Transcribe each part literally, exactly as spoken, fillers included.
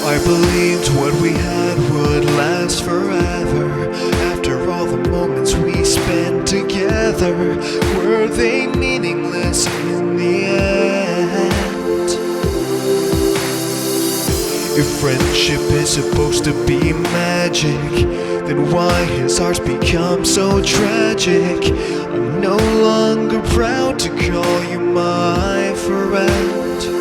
I believed what we had would last forever. After all the moments we spent together, were they meaningless in the end? If friendship is supposed to be magic, then why has ours become so tragic? I'm no longer proud to call you my friend.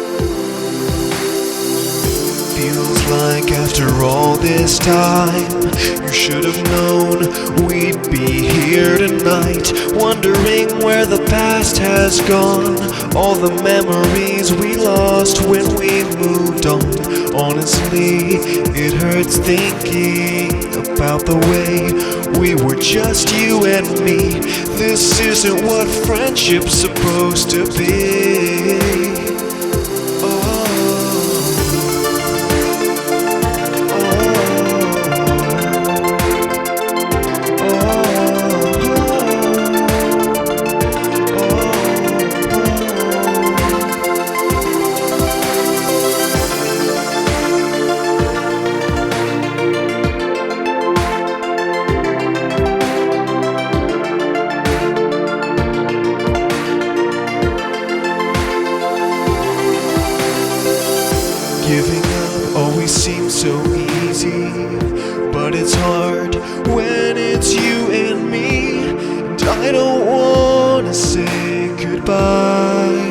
Feels like after all this time, you should have known we'd be here tonight, wondering where the past has gone, all the memories we lost when we moved on. Honestly, it hurts thinking about the way we were just you and me. This isn't what friendship's supposed to be. Giving up always seems so easy, but it's hard when it's you and me. And I don't wanna say goodbye.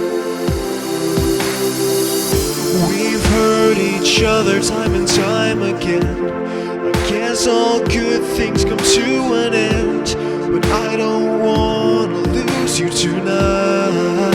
We've hurt each other time and time again. I guess all good things come to an end, but I don't wanna lose you tonight.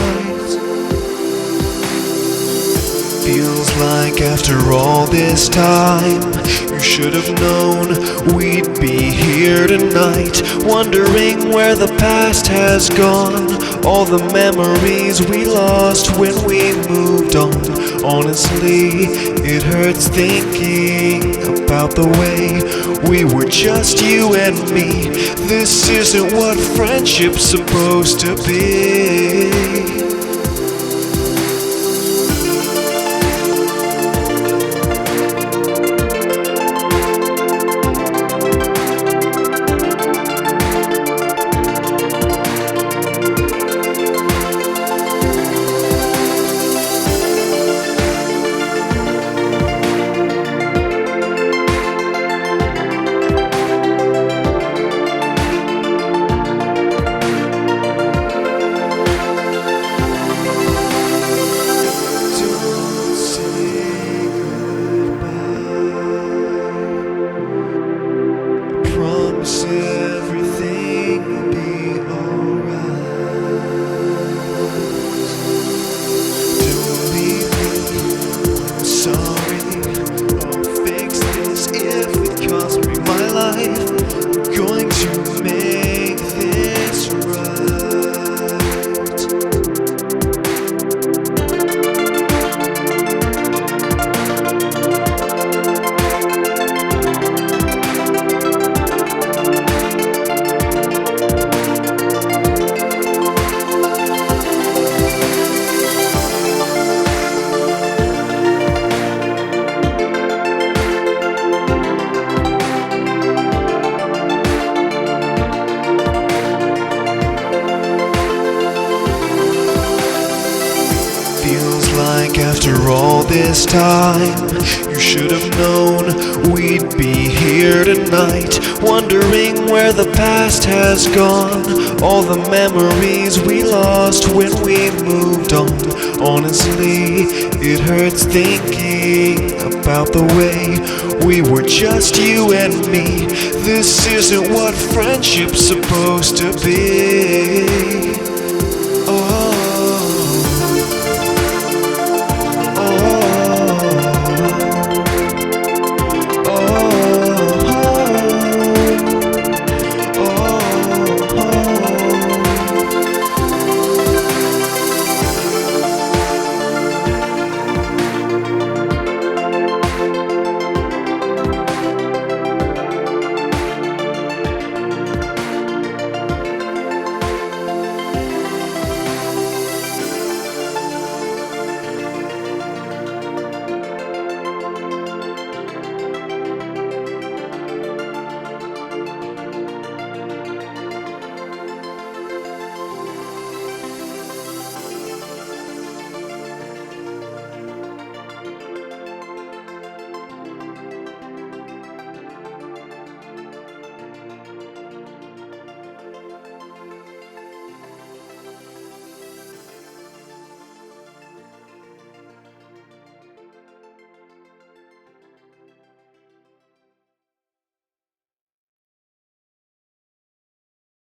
Feels like after all this time, you should have known we'd be here tonight, wondering where the past has gone, all the memories we lost when we moved on. Honestly, it hurts thinking about the way we were just you and me. This isn't what friendship's supposed to be. Everything will be alright. Don't leave me, I'm sorry. I'll fix this if it costs me my life. I'm going to make this right. Like after all this time, you should have known we'd be here tonight, wondering where the past has gone, all the memories we lost when we moved on. Honestly, it hurts thinking about the way we were just you and me. This isn't what friendship's supposed to be.